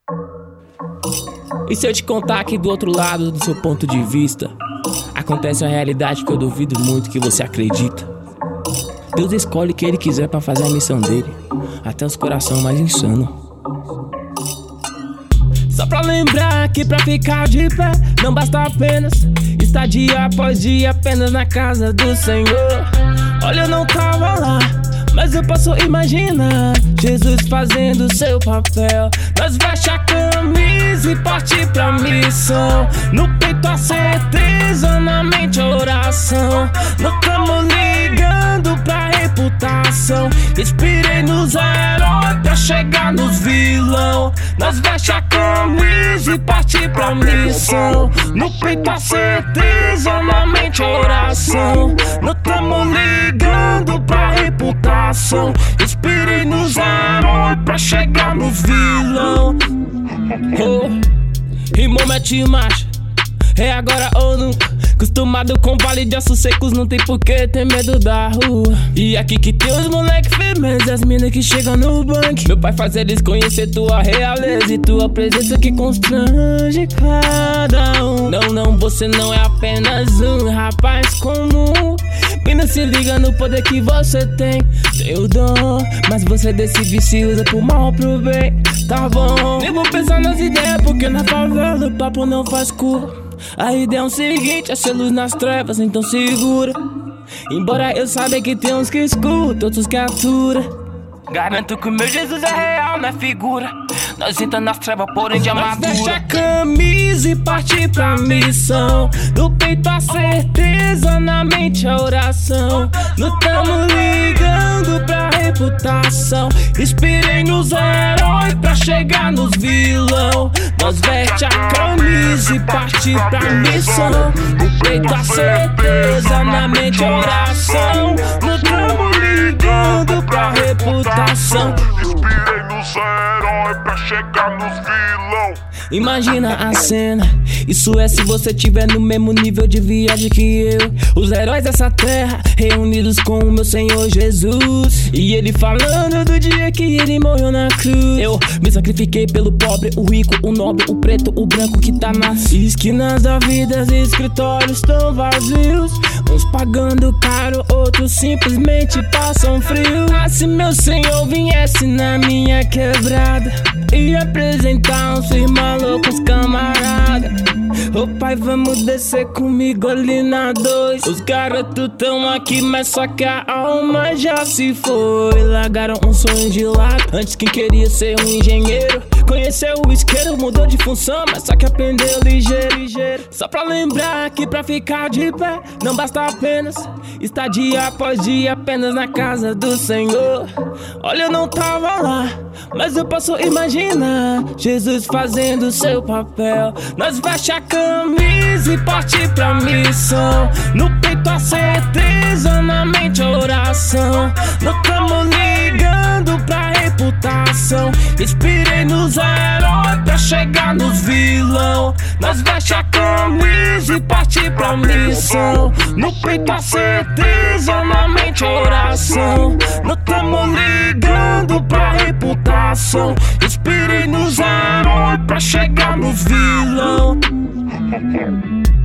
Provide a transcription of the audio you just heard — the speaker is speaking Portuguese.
E se eu te contar que do outro lado do seu ponto de vista acontece uma realidade que eu duvido muito que você acredita. Deus escolhe o que Ele quiser pra fazer a missão dele, até os corações mais insanos. Só pra lembrar que pra ficar de pé não basta apenas estar dia após dia apenas na casa do Senhor. Olha, eu não tava lá, mas eu posso imaginar Jesus fazendo seu papel. Nós veste a camisa e parte pra missão. No peito a certeza, na mente a oração. Não tamo ligando pra reputação. Inspirei nos heróis pra chegar nos vilão. Nós veste a camisa e parte pra missão. No peito a certeza, na mente a oração. Não tamo ligando pra reputação. Inspirei nos heróis pra chegar nos vilão. Rimou, mete marcha, é agora ou nunca. Acostumado com vale de ossos secos, não tem por que ter medo da rua. E aqui que tem os moleque firmes, as minas que chegam no banco. Meu pai faz eles conhecer tua realeza e tua presença que constrange cada um. Não, não, você não é apenas um rapaz comum. Mina, se liga no poder que você tem. Tem o dom, mas você decide se usa pro mal ou pro bem. Tá bom, nem vou pensar nas ideias, porque na favela o papo não faz curva. A ideia é o seguinte, é ser luz nas trevas, então segura. Embora eu saiba que tem uns que escutam, outros que aturam. Garanto que o meu Jesus é real, não é figura. Nós entra nas trevas, porém de amadura. Nós veste a camisa e parte pra missão. No peito a certeza, na mente a oração. Não tamo ligando pra reputação. Inspirei nos heróis pra chegar nos vilão. Nós veste a camisa e parte pra missão. No peito a certeza, na mente a oração. Não tamo ligando pra reputação. Inspirei nos heróis pra chegar nos vilão. Imagina a cena, isso é se você tiver no mesmo nível de viagem que eu. Os heróis dessa terra reunidos com o meu Senhor Jesus. E ele falando do dia que ele morreu na cruz. Eu me sacrifiquei pelo pobre, o rico, o nobre, o preto, o branco que tá nas esquinas da vida. Os escritórios tão vazios, uns pagando caro, outros simplesmente passam frio. Ah, se meu Senhor viesse na minha quebrada e apresentar uns irmãos loucos camarada. Ô pai, vamos descer comigo ali na 2. Os garotos tão aqui, mas só que a alma já se foi. Largaram um sonho de lado, antes quem queria ser um engenheiro. Conheceu o isqueiro, mudou de função, mas só que aprendeu ligeiro, ligeiro. Só pra lembrar que pra ficar de pé não basta apenas estar dia após dia apenas na casa do Senhor. Olha, eu não tava lá, mas eu posso imaginar Jesus fazendo seu papel. Nós veste a camisa e parte pra missão. No peito a certeza, na mente a oração. Não tamo ligando pra reputação. Inspirei nos heróis pra chegar nos vilão. Nós veste a camisa e parte pra missão. No peito a certeza, na mente a oração. Não tamo ligando pra reputação. Inspirei nos heróis pra chegar nos vilão.